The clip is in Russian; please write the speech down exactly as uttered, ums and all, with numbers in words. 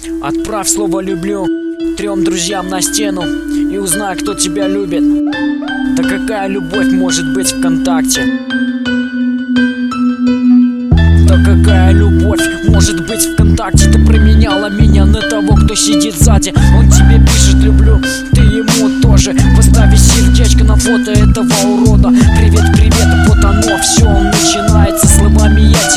Отправь слово «люблю» трем друзьям на стену и узнай, кто тебя любит. Да какая любовь может быть ВКонтакте? Да какая любовь может быть ВКонтакте? Ты променяла меня на того, кто сидит сзади. Он тебе пишет «люблю», ты ему тоже. Поставь сердечко на фото этого урода. Привет, привет, вот оно все начинается словами «я